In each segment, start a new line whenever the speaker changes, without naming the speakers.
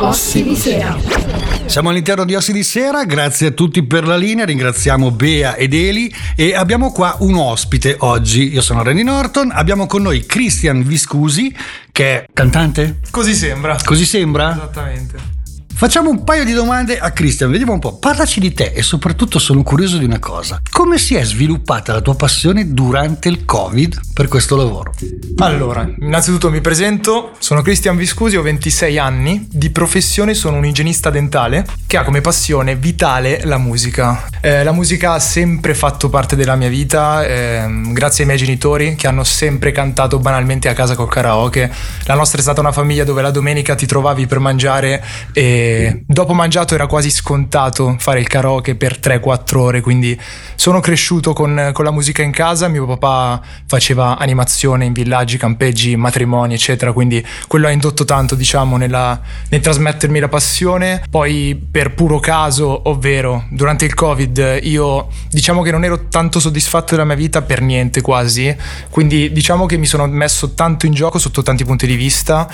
Ossi di Sera.
Siamo all'interno di Ossi di Sera, grazie a tutti per la linea, ringraziamo Bea ed Eli e abbiamo qua un ospite oggi. Io sono Randy Norton, abbiamo con noi Christian Viscusi che è cantante?
Così sembra.
Così sembra?
Esattamente.
Facciamo un paio di domande a Christian, vediamo un po', parlaci di te e soprattutto sono curioso di una cosa. Come si è sviluppata la tua passione durante il Covid per questo lavoro?
Allora, innanzitutto mi presento, sono Christian Viscusi, ho 26 anni, di professione sono un igienista dentale che ha come passione vitale la musica. La musica ha sempre fatto parte della mia vita, grazie ai miei genitori che hanno sempre cantato banalmente a casa col karaoke. La nostra è stata una famiglia dove la domenica ti trovavi per mangiare e dopo mangiato era quasi scontato fare il karaoke per 3-4 ore, quindi sono cresciuto con la musica in casa. Mio papà faceva animazione in villaggi, campeggi, matrimoni eccetera, quindi quello ha indotto tanto, diciamo, nel trasmettermi la passione. Poi per puro caso, ovvero durante il Covid, io diciamo che non ero tanto soddisfatto della mia vita per niente quasi, quindi diciamo che mi sono messo tanto in gioco sotto tanti punti di vista,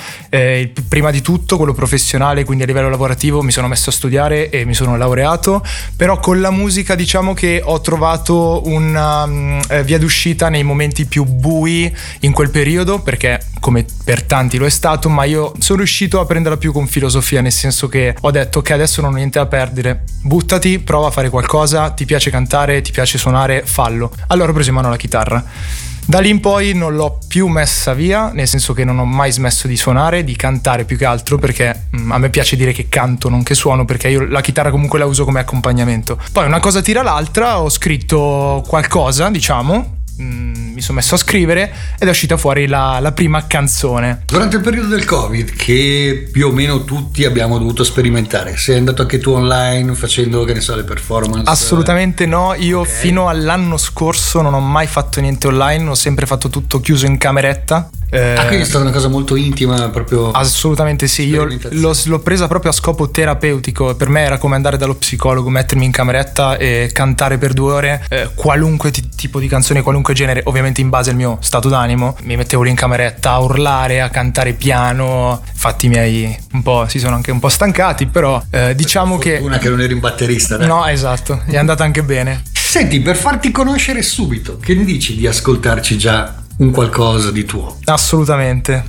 prima di tutto quello professionale, quindi a livello lavorativo mi sono messo a studiare e mi sono laureato, però con la musica diciamo che ho trovato una via d'uscita nei momenti più bui in quel periodo, perché come per tanti lo è stato, ma io sono riuscito a prenderla più con filosofia, nel senso che ho detto che adesso non ho niente da perdere, buttati, prova a fare qualcosa, ti piace cantare, ti piace suonare, fallo. Allora ho preso in mano la chitarra. Da lì in poi non l'ho più messa via, nel senso che non ho mai smesso di suonare, di cantare più che altro, perché a me piace dire che canto, non che suono, perché io la chitarra comunque la uso come accompagnamento. Poi una cosa tira l'altra, ho scritto qualcosa, diciamo, mi sono messo a scrivere ed è uscita fuori la prima canzone.
Durante il periodo del Covid, che più o meno tutti abbiamo dovuto sperimentare, sei andato anche tu online facendo, che ne so, le performance?
Assolutamente no, io fino all'anno scorso non ho mai fatto niente online, ho sempre fatto tutto chiuso in cameretta.
Quindi è stata una cosa molto intima proprio?
Assolutamente sì, io l'ho presa proprio a scopo terapeutico. Per me era come andare dallo psicologo, mettermi in cameretta e cantare per 2 ore qualunque tipo di canzone, qualunque genere, ovviamente in base al mio stato d'animo. Mi mettevo lì in cameretta a urlare, a cantare piano. Infatti i miei un po' si sono anche un po' stancati, però diciamo che...
Una che non eri un batterista, dai.
No, esatto, è andata anche bene.
Senti, per farti conoscere subito, che ne dici di ascoltarci già un qualcosa di tuo?
Assolutamente.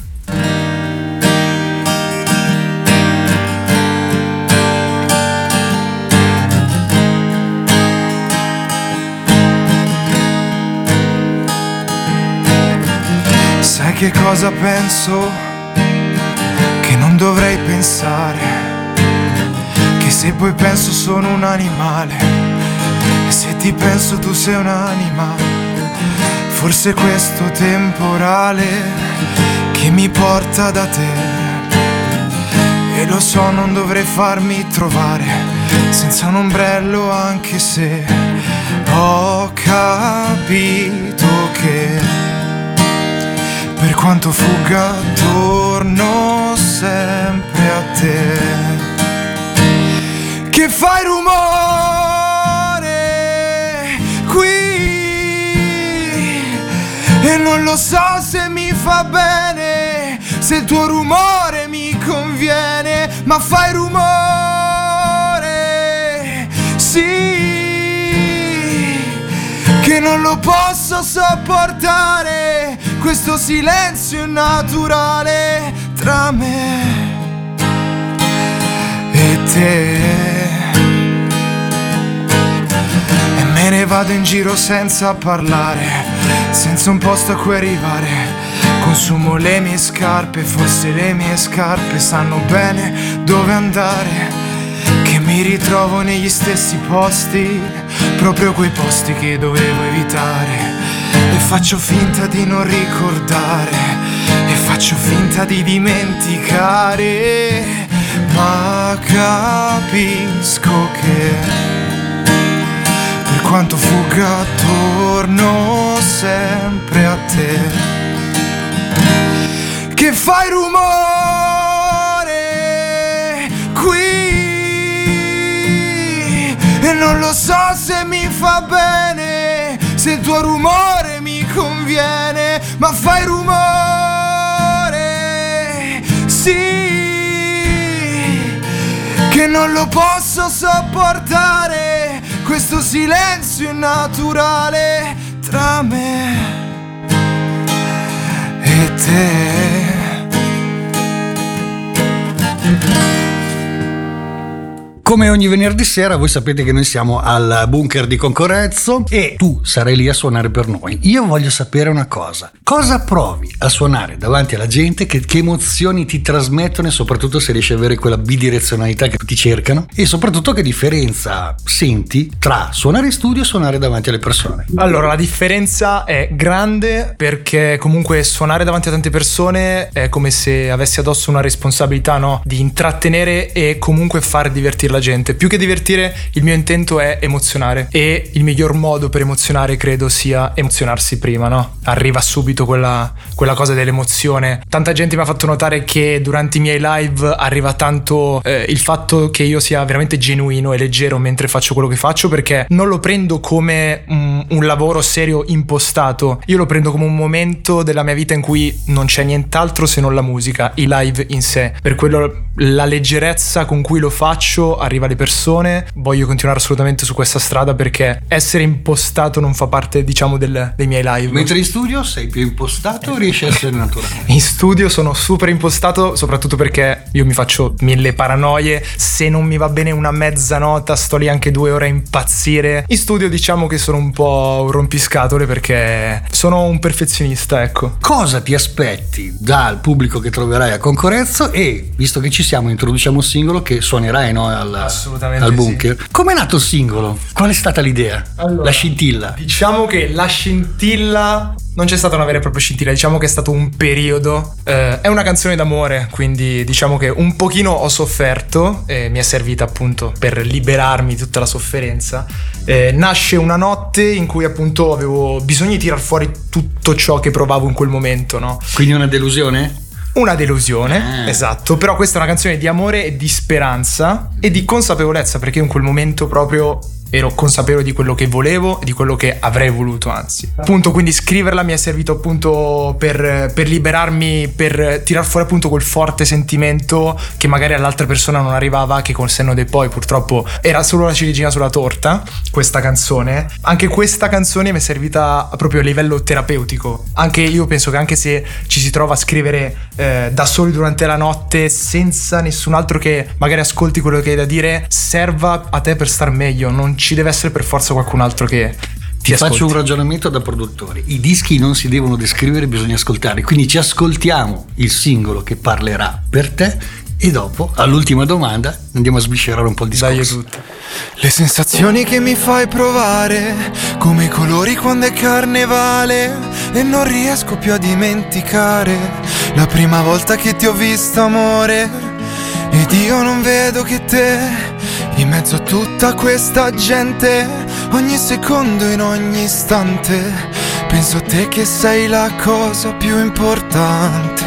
Sai che cosa penso? Che non dovrei pensare, che se poi penso sono un animale, e se ti penso tu sei un'anima. Forse questo temporale che mi porta da te, e lo so non dovrei farmi trovare senza un ombrello, anche se ho capito che per quanto fugga torno sempre a te, che fai rumore qui e non lo so se mi fa bene, se il tuo rumore mi conviene, ma fai rumore, sì, che non lo posso sopportare, questo silenzio naturale tra me e te. E me ne vado in giro senza parlare, senza un posto a cui arrivare, consumo le mie scarpe, forse le mie scarpe sanno bene dove andare, che mi ritrovo negli stessi posti, proprio quei posti che dovevo evitare, e faccio finta di non ricordare, e faccio finta di dimenticare, ma capisco che per quanto fugga torno sempre a te, che fai rumore qui e non lo so se mi fa bene, se il tuo rumore mi conviene, ma fai rumore, sì, che non lo posso sopportare, questo silenzio innaturale tra me e te.
Come ogni venerdì sera voi sapete che noi siamo al bunker di Concorrezzo e tu sarai lì a suonare per noi. Io voglio sapere una cosa: cosa provi a suonare davanti alla gente, che emozioni ti trasmettono e soprattutto se riesci ad avere quella bidirezionalità che ti cercano, e soprattutto che differenza senti tra suonare in studio e suonare davanti alle persone?
Allora, la differenza è grande perché comunque suonare davanti a tante persone è come se avessi addosso una responsabilità, no? Di intrattenere e comunque far divertire la gente. Più che divertire, il mio intento è emozionare, e il miglior modo per emozionare credo sia emozionarsi prima, no? Arriva subito quella cosa dell'emozione. Tanta gente mi ha fatto notare che durante i miei live arriva tanto il fatto che io sia veramente genuino e leggero mentre faccio quello che faccio, perché non lo prendo come un lavoro serio impostato, io lo prendo come un momento della mia vita in cui non c'è nient'altro se non la musica, i live in sé. Per quello la leggerezza con cui lo faccio arriva alle persone. Voglio continuare assolutamente su questa strada, perché essere impostato non fa parte, diciamo, dei miei live.
Mentre in studio sei più impostato o riesci a essere naturale?
In studio sono super impostato, soprattutto perché io mi faccio 1000 paranoie. Se non mi va bene una mezza nota sto lì anche 2 ore a impazzire. In studio diciamo che sono un po' un rompiscatole, perché sono un perfezionista, ecco.
Cosa ti aspetti dal pubblico che troverai a Concorrezzo? E visto che ci siamo, introduciamo un singolo che suonerai, no,
Assolutamente
al bunker.
sì.
Com'è nato il singolo? Qual è stata l'idea?
Allora,
la scintilla?
Diciamo che la scintilla non c'è stata una vera e propria scintilla, diciamo che è stato un periodo. È una canzone d'amore, quindi diciamo che un pochino ho sofferto e mi è servita appunto per liberarmi di tutta la sofferenza. Nasce una notte in cui appunto avevo bisogno di tirar fuori tutto ciò che provavo in quel momento, no?
Quindi una delusione?
Una delusione, esatto. Però questa è una canzone di amore e di speranza e di consapevolezza, perché io in quel momento proprio ero consapevole di quello che volevo e di quello che avrei voluto, anzi. Appunto, quindi scriverla mi è servito appunto per liberarmi, per tirar fuori appunto quel forte sentimento che magari all'altra persona non arrivava, che col senno del poi purtroppo era solo la ciliegina sulla torta, questa canzone. Anche questa canzone mi è servita proprio a livello terapeutico. Anche io penso che anche se ci si trova a scrivere da soli durante la notte, senza nessun altro che magari ascolti quello che hai da dire, serva a te per star meglio. Non ci deve essere per forza qualcun altro che ti ascolti.
Faccio un ragionamento da produttore: i dischi non si devono descrivere, bisogna ascoltare. Quindi ci ascoltiamo il singolo che parlerà per te e dopo, all'ultima domanda, andiamo a sviscerare un po' il discorso.
Dai, tutto.
Le sensazioni che mi fai provare, come i colori quando è carnevale, e non riesco più a dimenticare la prima volta che ti ho visto, amore. Ed io non vedo che te, in mezzo a tutta questa gente, ogni secondo, in ogni istante, penso a te che sei la cosa più importante.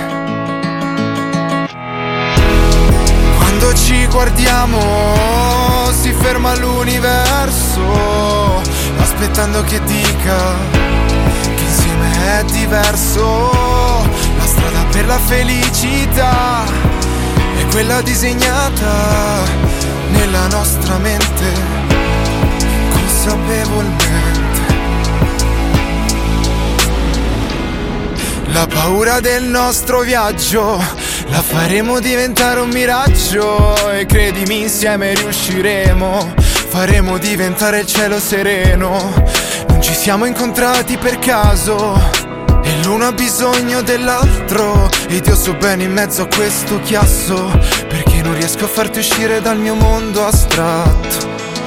Quando ci guardiamo si ferma l'universo, aspettando che dica che insieme è diverso. La strada per la felicità è quella disegnata nella nostra mente, consapevolmente. La paura del nostro viaggio la faremo diventare un miraggio, e credimi, insieme riusciremo, faremo diventare il cielo sereno. Non ci siamo incontrati per caso, e l'uno ha bisogno dell'altro, ed io so bene in mezzo a questo chiasso, perché non riesco a farti uscire dal mio mondo astratto.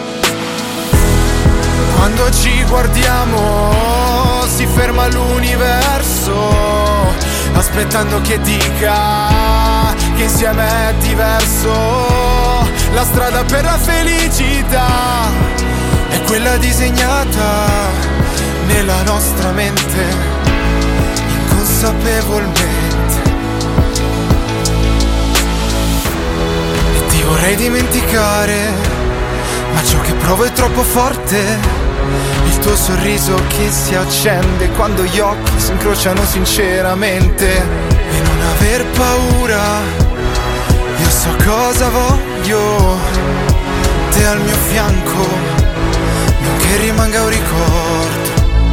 Quando ci guardiamo si ferma l'universo, aspettando che dica che insieme è diverso. La strada per la felicità è quella disegnata nella nostra mente, inconsapevolmente. E ti vorrei dimenticare, ma ciò che provo è troppo forte. Il tuo sorriso che si accende quando gli occhi si incrociano sinceramente. E non aver paura, io so cosa voglio, te al mio fianco, non che rimanga un ricordo.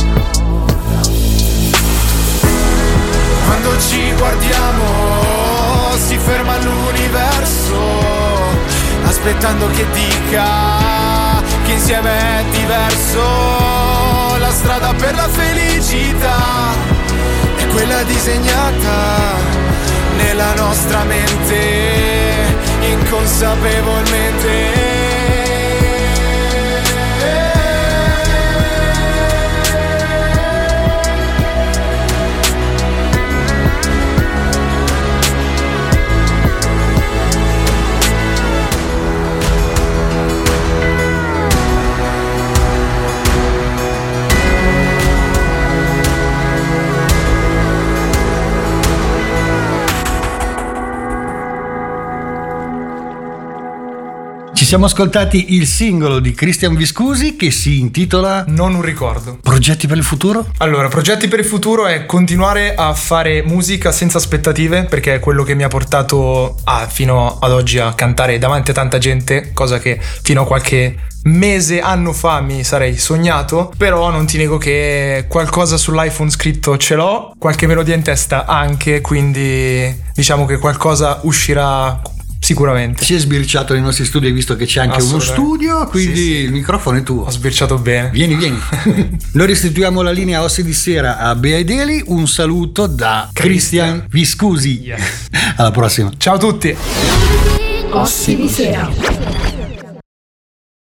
Quando ci guardiamo si ferma l'universo, aspettando che dica che insieme è diverso. La strada per la felicità è quella disegnata nella nostra mente, inconsapevolmente.
Ci siamo ascoltati il singolo di Christian Viscusi che si intitola
Non un ricordo.
Progetti per il futuro?
Allora, progetti per il futuro è continuare a fare musica senza aspettative, perché è quello che mi ha portato fino ad oggi a cantare davanti a tanta gente, cosa che fino a qualche anno fa mi sarei sognato. Però non ti nego che qualcosa sull'iPhone scritto ce l'ho, qualche melodia in testa anche, quindi diciamo che qualcosa uscirà sicuramente.
Si è sbirciato nei nostri studi, hai visto che c'è anche uno studio, quindi sì. Il microfono è tuo.
Ho sbirciato bene.
Vieni. Noi restituiamo la linea Ossi di Sera a Bea ed Eli. Un saluto da Christian Viscusi.
Yes.
Alla prossima.
Ciao a tutti.
Ossi di Sera.